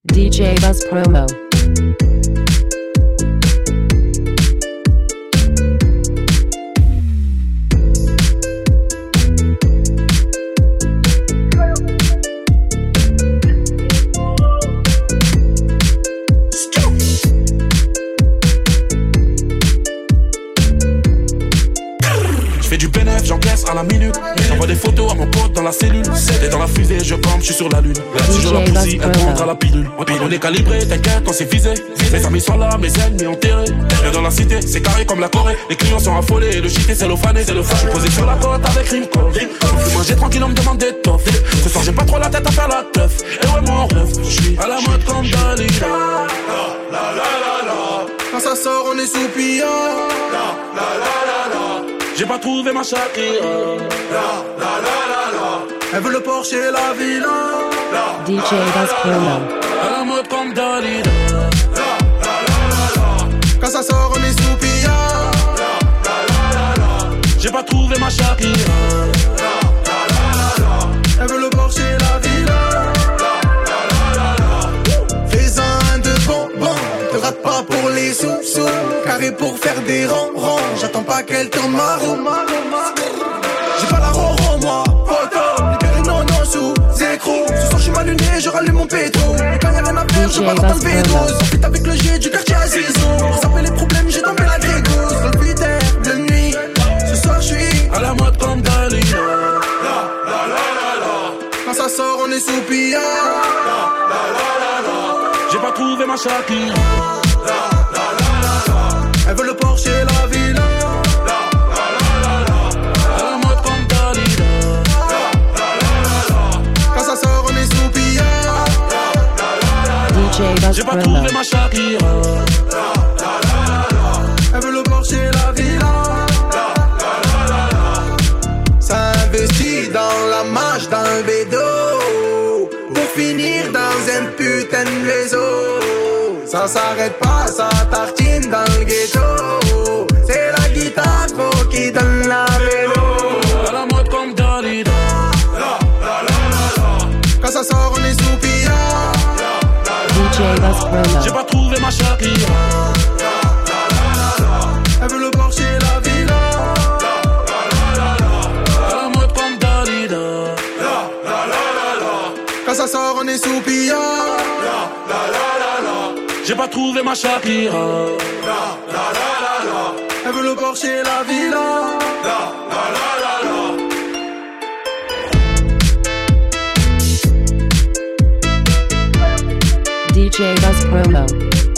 DJ Buzz Promo. J'encaisse à la minute. J'envoie des photos à mon pote dans la cellule. Et dans la fusée, je campe, je suis sur la lune. Si je la poussille, elle prendra la pilule. On est calibré, t'inquiète, on s'est visé. Mes amis sont là, mes ennemis enterrés. Et dans la cité, c'est carré comme la Corée. Les clients sont affolés et le shit est cellophané. Je suis posé sur la côte avec Rimco. Je peux manger tranquille, on me demande des toffes. Ce soir, j'ai pas trop la tête à faire la teuf. Et ouais, mon rêve, je suis à la mode comme Dalida. Quand ça sort, on est soupillant. J'ai pas trouvé ma Shakira. Elle veut le Porsche et la villa. DJ Buzz Promo. À la mode comme Dalida. Quand ça sort, on est soupillant. J'ai pas trouvé ma Shakira. Elle veut le Porsche et la villa. Fais un de bonbon. Te rate pas pour les sous-sous. Carré pour faire des ronds. J'attends pas qu'elle tourne ma roue. J'ai pas la roro moi. Photo, libéré non sous écrou. Ce soir j'suis mal luné, je rallume mon pétro. Quand y'a rien à faire, je balance dans le vélo. S'enfuite avec le jet du quartier à Zizou. Pour saper les problèmes, j'ai tombé la grégousse. Dans le Twitter, de nuit. Ce soir j'suis à la mode comme Dalida. Quand ça sort, on est soupillant. J'ai pas trouvé ma Shakira. Elle veut le Porsche et la villa. À la mode comme Dalida. Quand ça sort, on est soupillant. DJ Buzz J'ai pas Promo. trouvé ma Shakira. Elle veut le Porsche et la villa. Ça investit dans la marche, dans le bédo. Pour finir dans un putain de réseau. Ça s'arrête pas, ça tartine dans le ghetto. C'est la guitare qui donne la vélo. À la mode comme Dalida. Quand ça sort, on est soupillant. DJ Buzz Promo. J'ai pas trouvé ma Shakira. Elle veut le Porsche et la villa. À la mode comme Dalida. Quand ça sort, on est soupillant. J'ai pas trouvé ma Shakira. Elle veut le Porsche et la villa. DJ Buzz Promo.